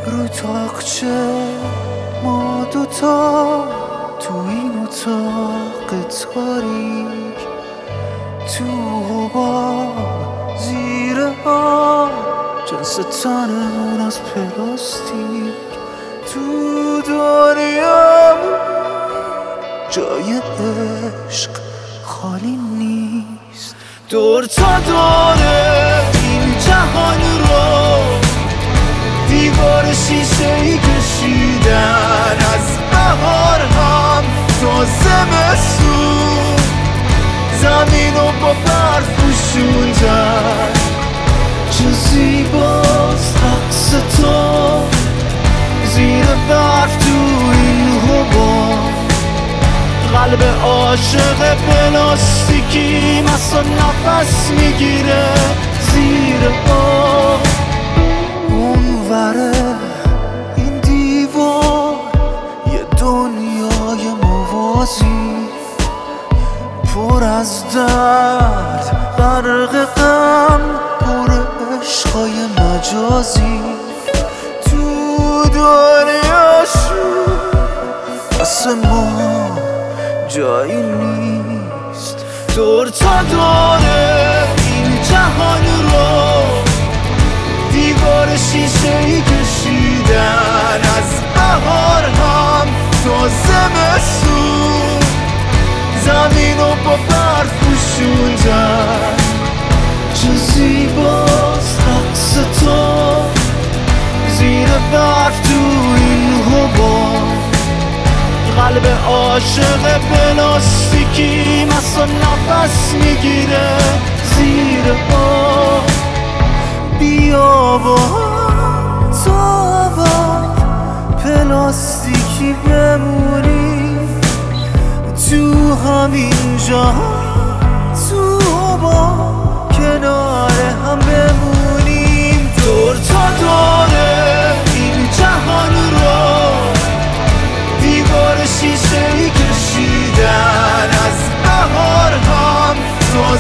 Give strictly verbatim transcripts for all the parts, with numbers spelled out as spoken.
رو تاقچه ما دوتا تو این اتاق تاریک، تو حباب زیر آب جنس تنمون از پلاستیک. تو دنیا جای عشق خالی نیست. دور تا داره این جهان رو دیوار شیشه‌ای کشیدن، از بهار هم تا زمستون زمین رو با برف پوشوندن. چه زیباست رقص تو زیر برف تو این حباب. قلب عاشق پلاستیکی مثلا نفس میگیره زیر آب. اونوره این دیوار یه دنیای موازی، پر از درد غرق غم، پر عشقای مجازی. تو دنیاشون واسه ما جایی نیست. دور تا داره این جهان رو دیوار شیشه‌ای کشیدن، از بهار هم تا زمستون زمین رو با برف پوشوندن. چه زیباست رقص تو زیر برف تو این حباب. قلب عاشق پلاستیکی مثلا نفس میگیره زیر آب. بیا با تا با پلاستیکی بمونی تو همین جهان، تو با کنار هم بمونیم. دور تا داره این جهان رو دیوار شیشه‌ای کشیدن، از بهار هم تا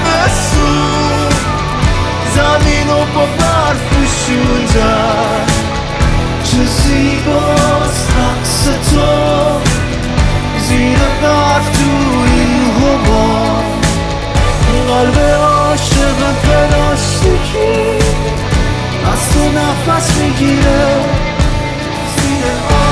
زمستون زمین رو با برف پوشوندن. چه زیباست رقص تو زیر برف تو این حباب. قلب عاشق پلاستیکی از تو نفس میگیره زیر آب.